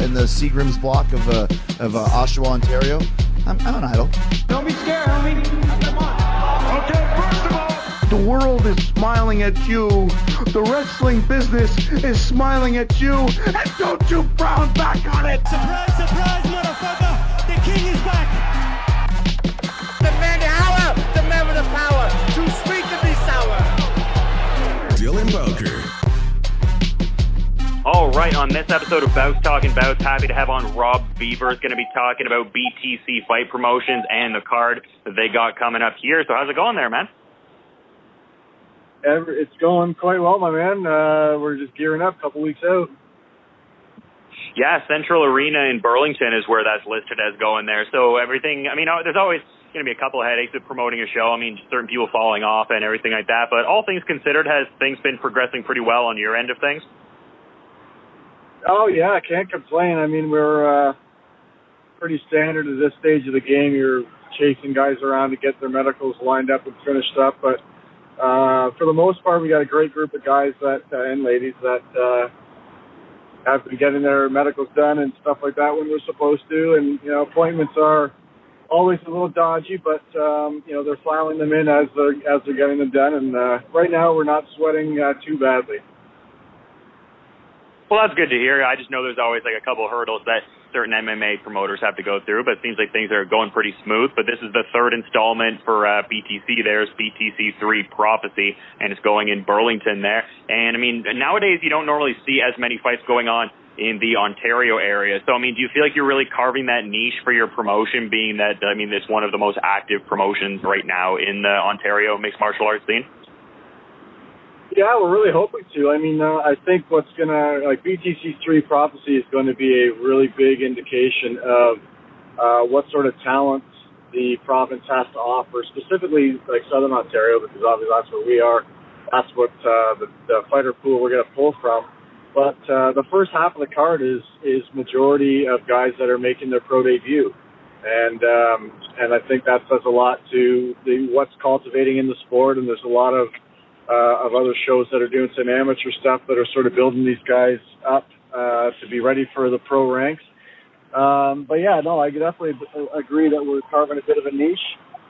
in the Seagram's block of Oshawa, Ontario. I'm an idol. Don't be scared, homie. Come on. Okay, first of all, the world is smiling at you. The wrestling business is smiling at you. And don't you frown back on it. Surprise, surprise, motherfucker. The king is back. The man to hour, the man with the power. Too sweet to be sour. Dylan Bowker. All right, on this episode of Bouts Talking Bouts, happy to have on Rob Beaver. Is going to be talking about BTC Fight Promotions and the card that they got coming up here. So how's it going there, man? It's going quite well, my man. We're just gearing up a couple weeks out. Yeah, Central Arena in Burlington is where that's listed as going there. So everything, I mean, there's always going to be a couple of headaches with promoting a show. I mean, certain people falling off and everything like that. But all things considered, has things been progressing pretty well on your end of things? Oh, yeah, I can't complain. I mean, we're pretty standard at this stage of the game. You're chasing guys around to get their medicals lined up and finished up. But for the most part, we got a great group of guys that and ladies that have been getting their medicals done and stuff like that when we're supposed to. And, you know, appointments are always a little dodgy, but, you know, they're filing them in as they're getting them done. And right now we're not sweating too badly. Well, that's good to hear. I just know there's always like a couple of hurdles that certain MMA promoters have to go through, but it seems like things are going pretty smooth. But this is the third installment for BTC. There's BTC 3 Prophecy, and it's going in Burlington there. And, I mean, nowadays you don't normally see as many fights going on in the Ontario area. So, I mean, do you feel like you're really carving that niche for your promotion, being that, I mean, it's one of the most active promotions right now in the Ontario mixed martial arts scene? Yeah, we're really hoping to. I mean, I think what's going to, like, BTC 3 Prophecy is going to be a really big indication of what sort of talent the province has to offer, specifically, like, Southern Ontario, because obviously that's where we are. That's what the fighter pool we're going to pull from. But the first half of the card is majority of guys that are making their pro debut. And I think that says a lot to what's cultivating in the sport, and there's a lot of other shows that are doing some amateur stuff that are sort of building these guys up to be ready for the pro ranks. But yeah, no, I definitely agree that we're carving a bit of a niche.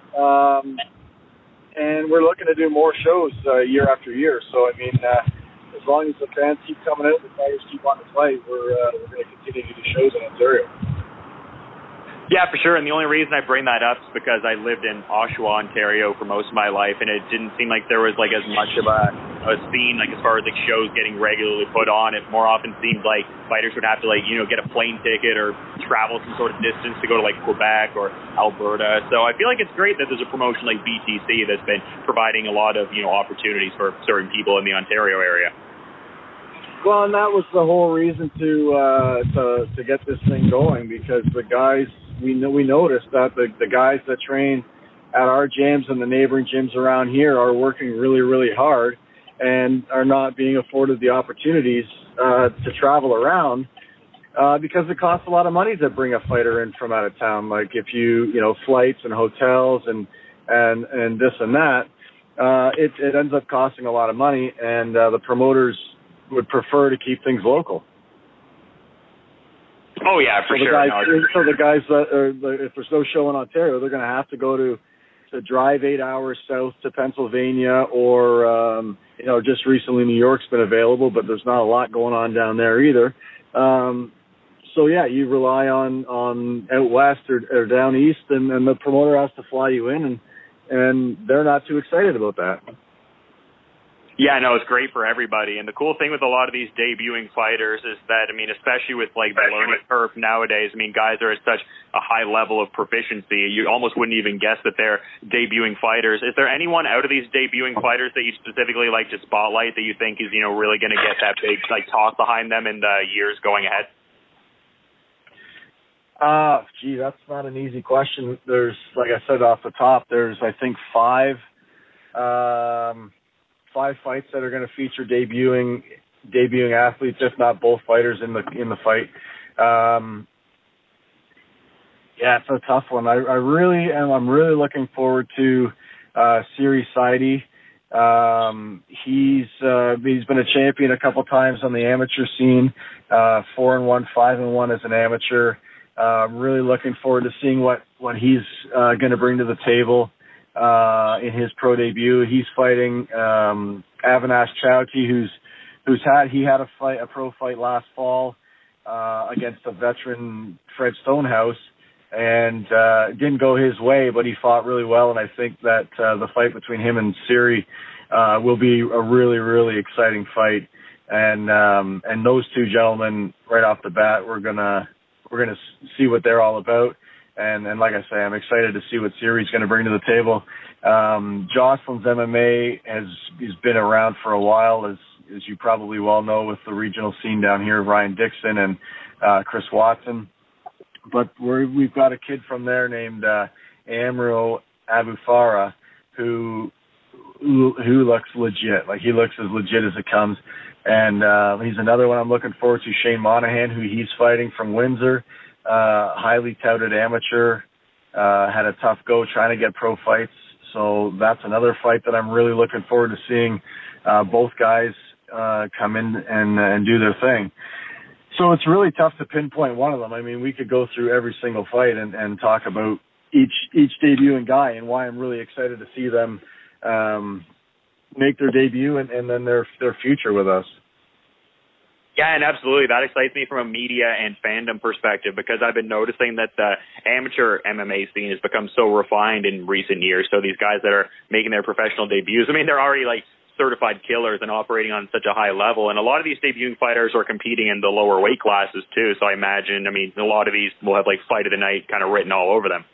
And we're looking to do more shows year after year. So, I mean, as long as the fans keep coming out, the fighters keep wanting to fight, we're going to continue to do shows in Ontario. Yeah, for sure. And the only reason I bring that up is because I lived in Oshawa, Ontario for most of my life, and it didn't seem like there was like as much of a scene, like as far as like shows getting regularly put on. It more often seemed like fighters would have to like, you know, get a plane ticket or travel some sort of distance to go to like Quebec or Alberta. So I feel like it's great that there's a promotion like BTC that's been providing a lot of, you know, opportunities for certain people in the Ontario area. Well, and that was the whole reason to get this thing going, because the guys, we noticed that the guys that train at our gyms and the neighboring gyms around here are working really, really hard and are not being afforded the opportunities to travel around because it costs a lot of money to bring a fighter in from out of town. Like if you know, flights and hotels and this and that, it ends up costing a lot of money, and the promoters would prefer to keep things local. Oh yeah, for sure. So the guys that if there's no show in Ontario, they're going to have to go to drive 8 hours south to Pennsylvania, or you know, just recently New York's been available, but there's not a lot going on down there either. So yeah, you rely on out west or down east, and the promoter has to fly you in, and they're not too excited about that. Yeah, no, it's great for everybody. And the cool thing with a lot of these debuting fighters is that, I mean, especially with like the learning curve nowadays, I mean, guys are at such a high level of proficiency, you almost wouldn't even guess that they're debuting fighters. Is there anyone out of these debuting fighters that you specifically like to spotlight that you think is, you know, really going to get that big like toss behind them in the years going ahead? Gee, that's not an easy question. There's, like I said off the top, there's I think five fights that are going to feature debuting athletes, if not both fighters in the fight. Yeah, it's a tough one. I'm really looking forward to Siri Saidi He's been a champion a couple times on the amateur scene, 4-1, 5-1 as an amateur. I'm really looking forward to seeing what he's going to bring to the table in his pro debut. He's fighting Avinash Chowti, he had a pro fight last fall against a veteran Fred Stonehouse, and it didn't go his way, but he fought really well, and I think that the fight between him and Siri will be a really, really exciting fight. And those two gentlemen, right off the bat, we're gonna see what they're all about. And like I say, I'm excited to see what Siri's going to bring to the table. Jocelyn's MMA has been around for a while, as you probably well know, with the regional scene down here, Ryan Dixon and Chris Watson. But we've got a kid from there named Amro Abufara who looks legit. Like, he looks as legit as it comes. And he's another one I'm looking forward to, Shane Monahan, who he's fighting from Windsor. Highly touted amateur, had a tough go trying to get pro fights. So that's another fight that I'm really looking forward to seeing both guys come in and do their thing. So it's really tough to pinpoint one of them. I mean, we could go through every single fight and talk about each debuting guy and why I'm really excited to see them make their debut and then their future with us. Yeah, and absolutely. That excites me from a media and fandom perspective, because I've been noticing that the amateur MMA scene has become so refined in recent years. So these guys that are making their professional debuts, I mean, they're already like certified killers and operating on such a high level. And a lot of these debuting fighters are competing in the lower weight classes too. So I imagine, a lot of these will have like fight of the night kind of written all over them.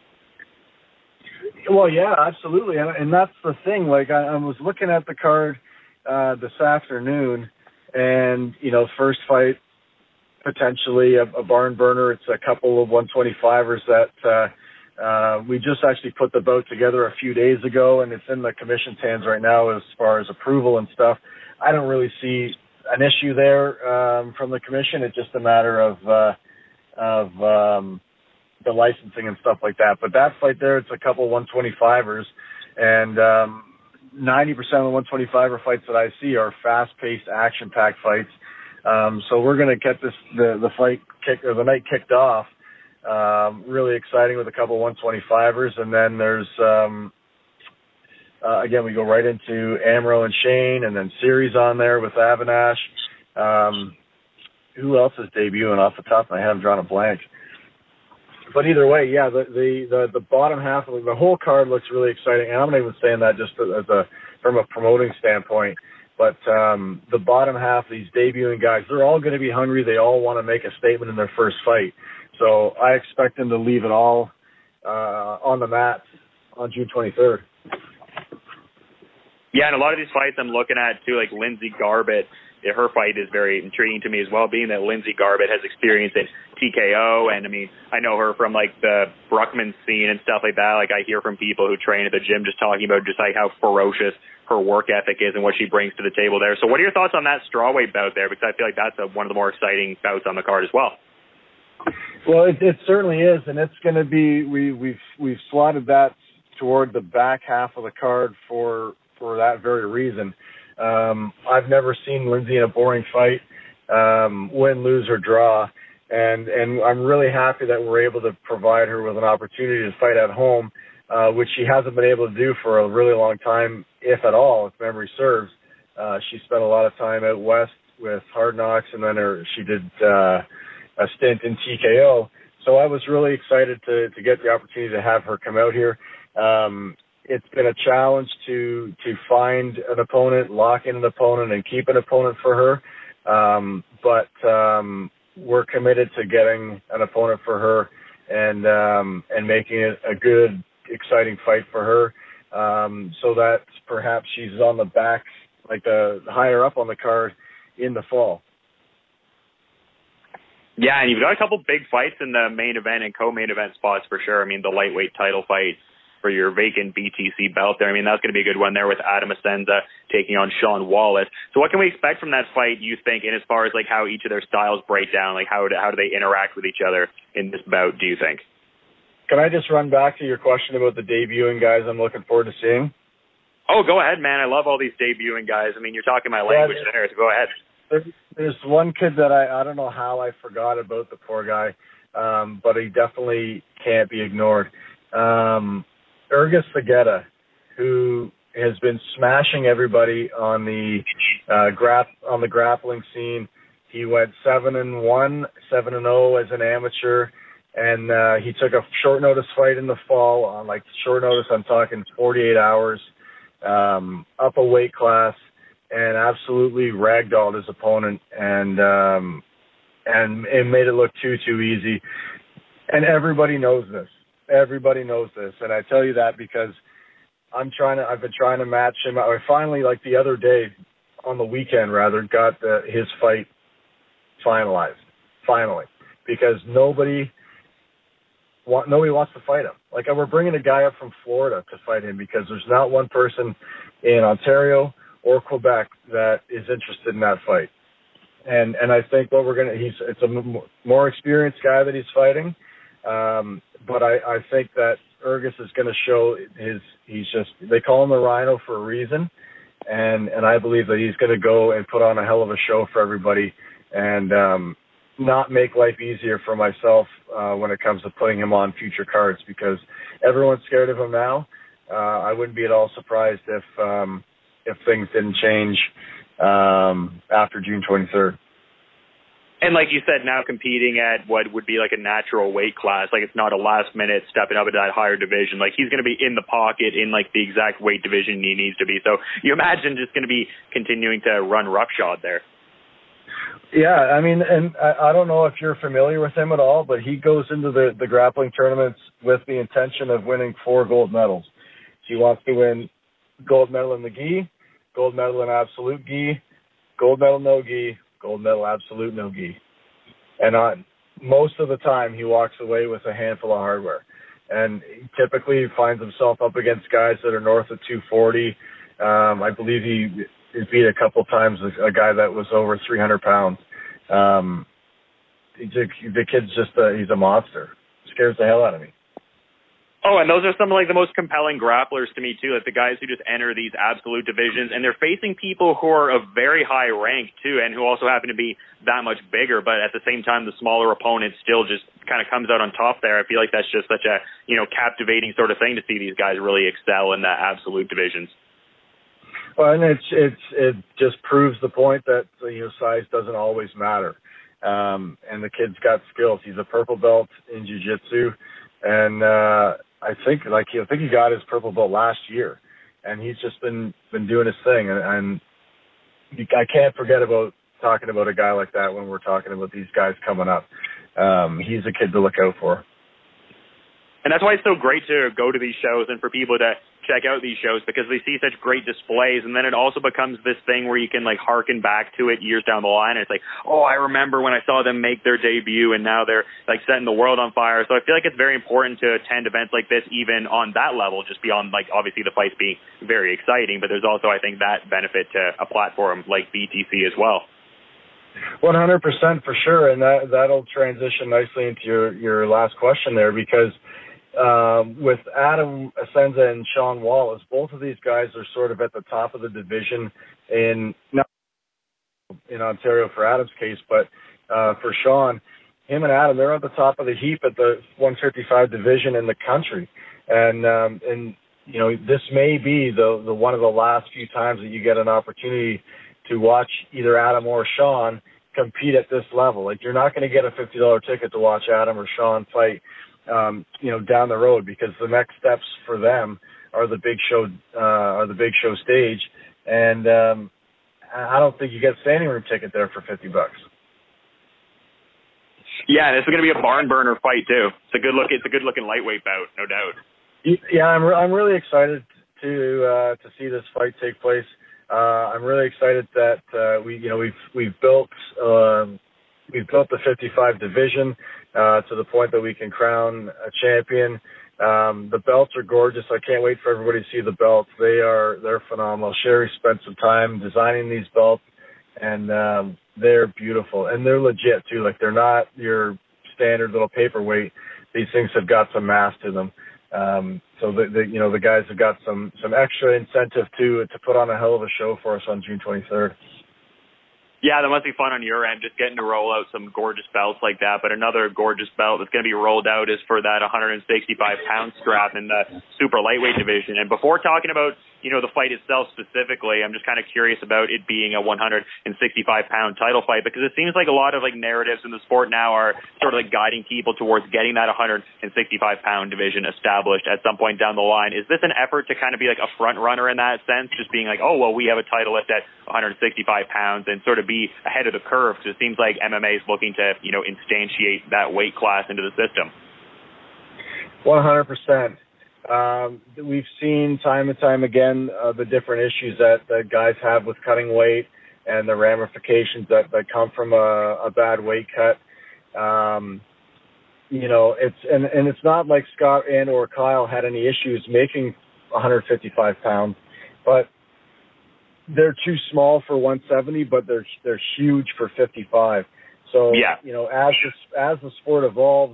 Well, yeah, absolutely. And that's the thing. Like, I was looking at the card this afternoon, and, first fight, potentially a barn burner. It's a couple of 125ers that we just actually put the bout together a few days ago, and it's in the commission's hands right now as far as approval and stuff. I don't really see an issue there from the commission. It's just a matter of the licensing and stuff like that. But that fight there, it's a couple 125ers, and 90% of the 125er fights that I see are fast-paced, action-packed fights. So we're going to get the night kicked off. Really exciting with a couple 125ers, and then there's again, we go right into Amro and Shane, and then Siri's on there with Avinash. Who else is debuting off the top of my head? I'm drawing a blank. But either way, yeah, the bottom half of the whole card looks really exciting. And I'm not even saying that just from a promoting standpoint. But the bottom half, these debuting guys, they're all going to be hungry. They all want to make a statement in their first fight. So I expect them to leave it all on the mat on June 23rd. Yeah, and a lot of these fights I'm looking at, too, like Lindsay Garbett, her fight is very intriguing to me as well, being that Lindsay Garbett has experience in TKO, and I know her from like the Bruckman scene and stuff like that. Like, I hear from people who train at the gym just talking about just like how ferocious her work ethic is and what she brings to the table there. So what are your thoughts on that strawweight bout there? Because I feel like that's one of the more exciting bouts on the card as well. Well, it certainly is, and it's going to be, we've slotted that toward the back half of the card for that very reason. I've never seen Lindsay in a boring fight, win, lose, or draw, and I'm really happy that we're able to provide her with an opportunity to fight at home, which she hasn't been able to do for a really long time, if at all, if memory serves. She spent a lot of time out west with Hard Knocks, and then she did a stint in TKO. So I was really excited to get the opportunity to have her come out here. It's been a challenge to find an opponent, lock in an opponent, and keep an opponent for her. But we're committed to getting an opponent for her and making it a good, exciting fight for her, so that perhaps she's on the back, like the higher up on the card in the fall. Yeah, and you've got a couple big fights in the main event and co-main event spots for sure. The lightweight title fight for your vacant BTC belt there. That's going to be a good one there with Adam Asenza taking on Sean Wallace. So what can we expect from that fight, you think, in as far as like how each of their styles break down? Like how do they interact with each other in this bout, do you think? Can I just run back to your question about the debuting guys I'm looking forward to seeing? Oh, go ahead, man. I love all these debuting guys. I mean, you're talking my language there, so go ahead. There's one kid that I don't know how I forgot about, the poor guy, but he definitely can't be ignored. Urgas Segeta, who has been smashing everybody on the grappling scene. He went 7-1, 7-0 as an amateur, and he took a short notice fight in the fall. On like short notice, I'm talking 48 hours, up a weight class, and absolutely ragdolled his opponent, and it made it look too easy. And everybody knows this. Everybody knows this, and I tell you that because I've been trying to match him. I finally, like the other day, on the weekend rather, got his fight finalized. Finally, because nobody wants to fight him. Like, we're bringing a guy up from Florida to fight him because there's not one person in Ontario or Quebec that is interested in that fight. And I think what it's a more experienced guy that he's fighting. But I think that Urgas is going to show they call him the Rhino for a reason. And I believe that he's going to go and put on a hell of a show for everybody and not make life easier for myself when it comes to putting him on future cards, because everyone's scared of him now. I wouldn't be at all surprised if things didn't change after June 23rd. And like you said, now competing at what would be like a natural weight class, like it's not a last minute stepping up into that higher division. Like, he's going to be in the pocket in like the exact weight division he needs to be. So you imagine just going to be continuing to run roughshod there. Yeah, I mean, and I don't know if you're familiar with him at all, but he goes into the grappling tournaments with the intention of winning 4 gold medals. He wants to win gold medal in the gi, gold medal in absolute gi, gold medal no gi, gold medal absolute no gi. And most of the time he walks away with a handful of hardware. And typically he finds himself up against guys that are north of 240. I believe he beat a couple times a guy that was over 300 pounds. The kid's just he's a monster. Scares the hell out of me. Oh, and those are some of like the most compelling grapplers to me too, like the guys who just enter these absolute divisions, and they're facing people who are of very high rank too, and who also happen to be that much bigger, but at the same time the smaller opponent still just kind of comes out on top there. I feel like that's just such a, captivating sort of thing to see these guys really excel in the absolute divisions. Well, and it just proves the point that size doesn't always matter. And the kid's got skills. He's a purple belt in jiu-jitsu, and I think he got his purple belt last year, and he's just been doing his thing. And I can't forget about talking about a guy like that when we're talking about these guys coming up. He's a kid to look out for. And that's why it's so great to go to these shows and for people to check out these shows, because they see such great displays, and then it also becomes this thing where you can like harken back to it years down the line. And it's like, oh, I remember when I saw them make their debut, and now they're like setting the world on fire. So I feel like it's very important to attend events like this, even on that level, just beyond like obviously the fights being very exciting, but there's also, I think, that benefit to a platform like BTC as well. 100% for sure, and that'll transition nicely into your last question there, because with Adam Asenza and Sean Wallace, both of these guys are sort of at the top of the division in Ontario for Adam's case, but for Sean, him and Adam, they're at the top of the heap at the 155 division in the country, and this may be the one of the last few times that you get an opportunity to watch either Adam or Sean compete at this level. Like, you're not going to get a $50 ticket to watch Adam or Sean fight down the road, because the next steps for them are the big show stage, and I don't think you get a standing room ticket there for $50. Yeah, this is going to be a barn burner fight too. It's a good looking lightweight bout, no doubt. Yeah, I'm really excited to see this fight take place. I'm really excited that we've built the 55 division to the point that we can crown a champion. The belts are gorgeous. I can't wait for everybody to see the belts. They're phenomenal. Sherry spent some time designing these belts, and they're beautiful, and they're legit too. Like, they're not your standard little paperweight. These things have got some mass to them. So the guys have got some extra incentive to put on a hell of a show for us on June 23rd. Yeah, that must be fun on your end, just getting to roll out some gorgeous belts like that. But another gorgeous belt that's going to be rolled out is for that 165-pound strap in the super lightweight division. And before talking about, the fight itself specifically, I'm just kind of curious about it being a 165-pound title fight, because it seems like a lot of narratives in the sport now are sort of guiding people towards getting that 165-pound division established at some point down the line. Is this an effort to kind of be a front runner in that sense, just being we have a title at 165 pounds and sort of be ahead of the curve, because it seems like MMA is looking to, instantiate that weight class into the system? 100%. We've seen time and time again the different issues that guys have with cutting weight and the ramifications that come from a bad weight cut. It's not like Scott and or Kyle had any issues making 155 pounds, but they're too small for 170, but they're huge for 55. So, yeah. As the sport evolves,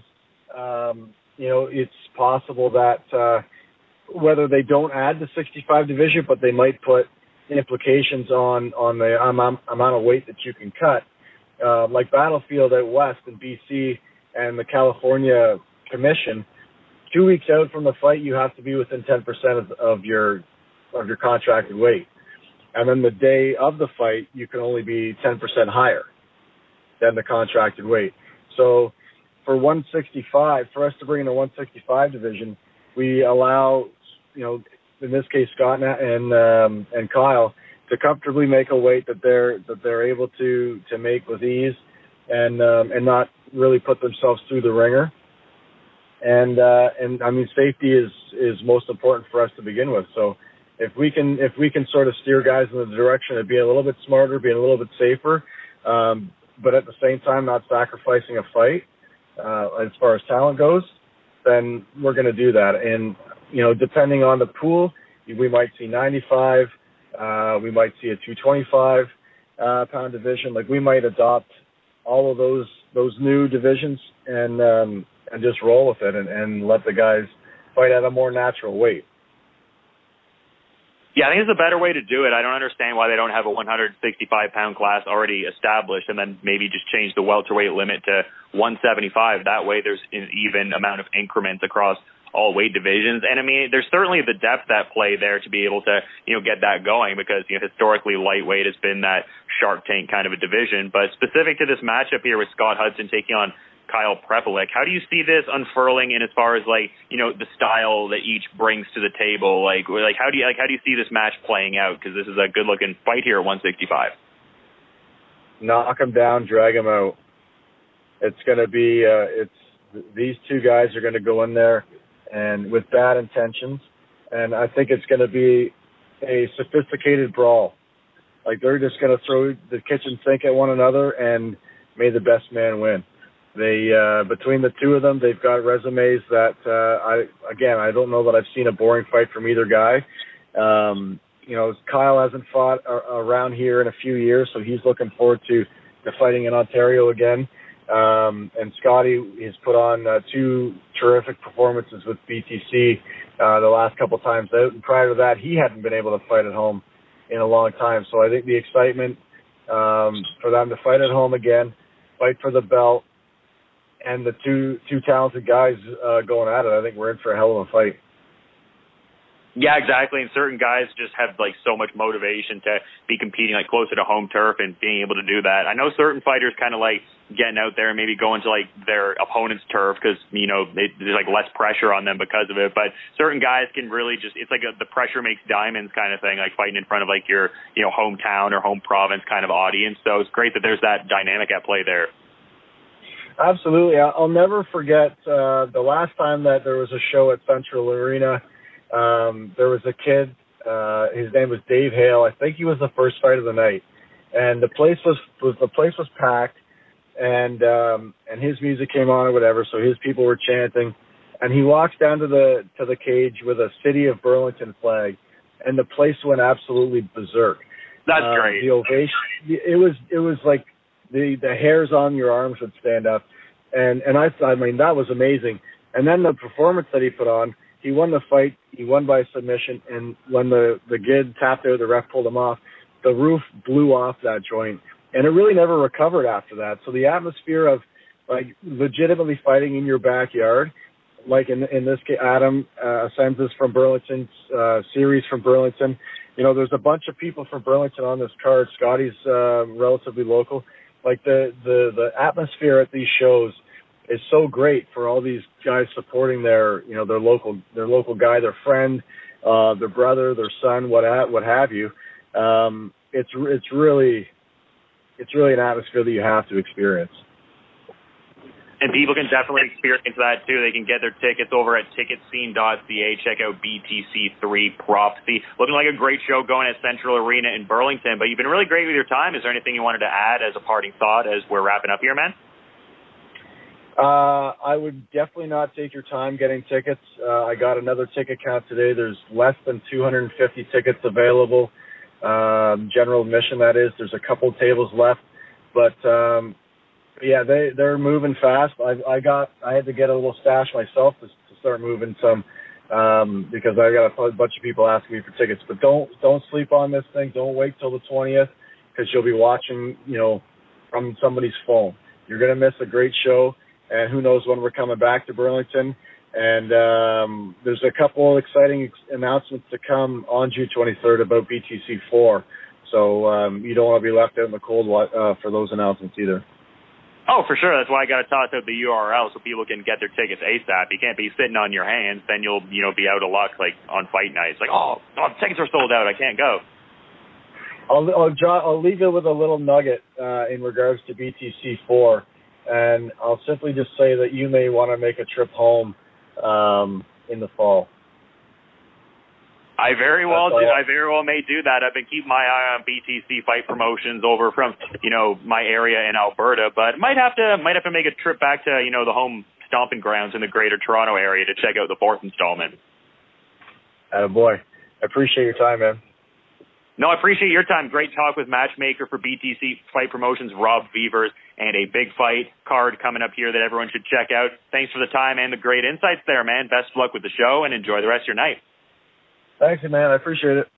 it's possible that whether they don't add the 65 division, but they might put implications on the amount of weight that you can cut. Like Battlefield out west in BC and the California Commission, 2 weeks out from the fight, you have to be within 10% of your contracted weight. And then the day of the fight, you can only be 10% higher than the contracted weight. So for 165, for us to bring in a 165 division, we allow, in this case, Scott and Kyle to comfortably make a weight that they're able to make with ease and not really put themselves through the ringer. And I mean, safety is most important for us to begin with. So if we can sort of steer guys in the direction of being a little bit smarter, being a little bit safer, but at the same time not sacrificing a fight as far as talent goes, then we're going to do that. And depending on the pool, we might see 95, we might see a 225 pound division. We might adopt all of those new divisions and just roll with it and let the guys fight at a more natural weight. Yeah, I think it's a better way to do it. I don't understand why they don't have a 165-pound class already established and then maybe just change the welterweight limit to 175. That way there's an even amount of increments across all weight divisions. And, I mean, there's certainly the depth at play there to be able to, get that going because, historically lightweight has been that Shark Tank kind of a division. But specific to this matchup here with Scott Hudson taking on Kyle Prepelic, how do you see this unfurling in as far as the style that each brings to the table? How do you see this match playing out? Because this is a good looking fight here at 165. Knock him down, drag him out. It's going to be these two guys are going to go in there and with bad intentions, and I think it's going to be a sophisticated brawl. They're just going to throw the kitchen sink at one another and may the best man win. They between the two of them, they've got resumes that I don't know that I've seen a boring fight from either guy. Kyle hasn't fought around here in a few years, so he's looking forward to fighting in Ontario again. And Scotty has put on two terrific performances with BTC the last couple times out, and prior to that, he hadn't been able to fight at home in a long time. So I think the excitement for them to fight at home again, fight for the belt, and the two talented guys going at it, I think we're in for a hell of a fight. Yeah, exactly. And certain guys just have so much motivation to be competing closer to home turf and being able to do that. I know certain fighters kind of getting out there and maybe going to their opponent's turf because there's less pressure on them because of it. But certain guys can really just the pressure makes diamonds kind of thing, fighting in front of your hometown or home province kind of audience. So it's great that there's that dynamic at play there. Absolutely. I'll never forget the last time that there was a show at Central Arena. There was a kid, his name was Dave Hale. I think he was the first fight of the night. And the place was packed and his music came on or whatever, so his people were chanting. And he walks down to the cage with a City of Burlington flag, and the place went absolutely berserk. That's great. The ovation, it was like the hairs on your arms would stand up. And I mean, that was amazing. And then the performance that he put on, he won the fight. He won by submission, and when the Gid tapped out, the ref pulled him off. The roof blew off that joint, and it really never recovered after that. So the atmosphere of like legitimately fighting in your backyard, like in this case, Adam Ascensis from Burlington, Series from Burlington. You know, there's a bunch of people from Burlington on this card. Scotty's relatively local. Like the atmosphere at these shows is so great for all these guys supporting their local guy, their friend, their brother, their son, what have you. It's really an atmosphere that you have to experience. And people can definitely experience that, too. They can get their tickets over at ticketscene.ca. Check out BTC3 Prophecy. Looking like a great show going at Central Arena in Burlington. But you've been really great with your time. Is there anything you wanted to add as a parting thought as we're wrapping up here, man? I would definitely not take your time getting tickets. I got another ticket count today. There's less than 250 tickets available. General admission, that is. There's a couple tables left. But yeah, they're moving fast. I had to get a little stash myself to start moving some because I got a bunch of people asking me for tickets. But don't sleep on this thing. Don't wait till the 20th because you'll be watching, from somebody's phone. You're going to miss a great show, and who knows when we're coming back to Burlington. And there's a couple exciting announcements to come on June 23rd about BTC4. So you don't want to be left out in the cold for those announcements either. Oh, for sure. That's why I got to toss out the URL so people can get their tickets ASAP. You can't be sitting on your hands. Then you'll, be out of luck like on fight night. It's like, oh, tickets are sold out. I can't go. I'll leave you with a little nugget in regards to BTC4. And I'll simply just say that you may want to make a trip home in the fall. I very well may do that. I've been keeping my eye on BTC fight promotions over from, my area in Alberta, but might have to make a trip back to, the home stomping grounds in the Greater Toronto area to check out the fourth installment. Attaboy. I appreciate your time, man. No, I appreciate your time. Great talk with matchmaker for BTC Fight Promotions, Rob Beavers, and a big fight card coming up here that everyone should check out. Thanks for the time and the great insights there, man. Best of luck with the show and enjoy the rest of your night. Thanks, man. I appreciate it.